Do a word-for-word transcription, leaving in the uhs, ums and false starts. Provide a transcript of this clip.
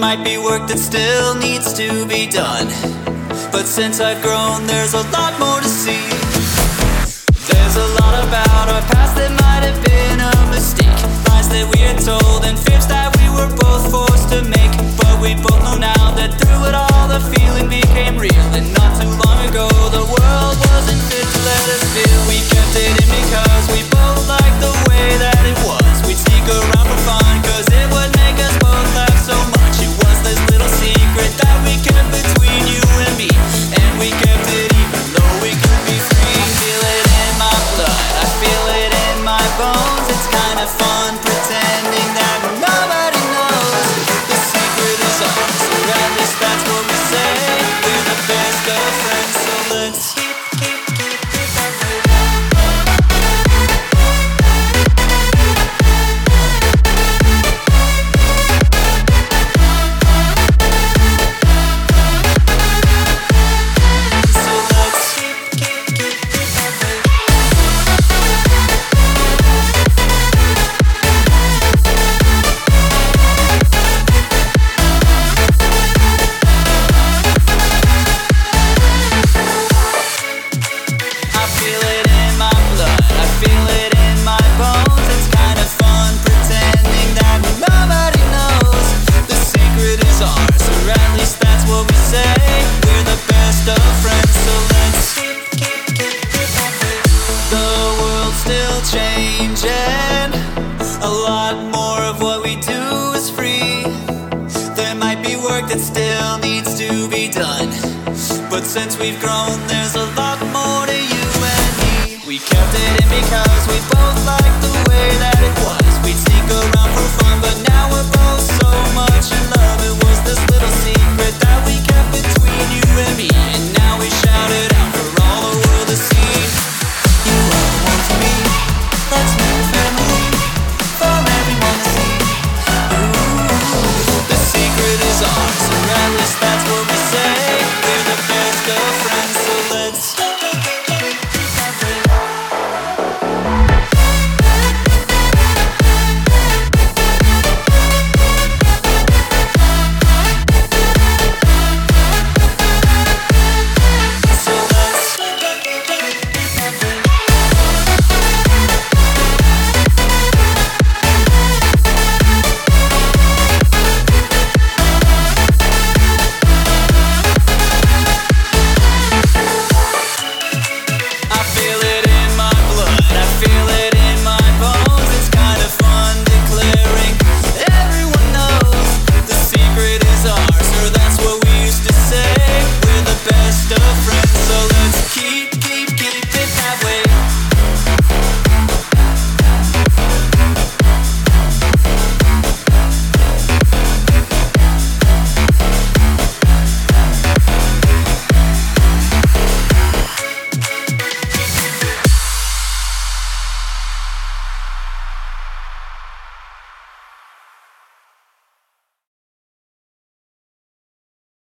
might be work that still needs to be done, but since I've grown, there's a lot more to see. There's a lot about our past that might have been a mistake, lies that we had told and fears that we were both forced to make. But we both know now that through it all the feeling became real, and not too long ago the world wasn't fit to let us feel. We kept it in because we both liked the way that it was. We'd sneak around for fun cause it would make us both laugh so much. It was this little secret that we kept between you and me, and we kept it even though we could be free. I feel it in my blood, I feel it in my bones. It's kind of fun pretending that nobody knows. The secret is ours, or at least that's what we say. We're the best of friends, so let's keep, keep, keep, keep that way. So let's keep, keep, keep, keep that way. I feel it in my blood, I feel it in my bones. It's kind of fun pretending that nobody knows. The secret is ours, or at least that's what we say. We're the best of friends, so let's keep, keep, keep, keep that way. The world's still changing, a lot more of what we do is free. There might be work that still needs to be done, but since we've grown, there's a lot more to you and me. We kept it in because we both liked the way that it was. We'd sneak around for fun, but now we're both so much in love. It was this little secret that we kept between you and me,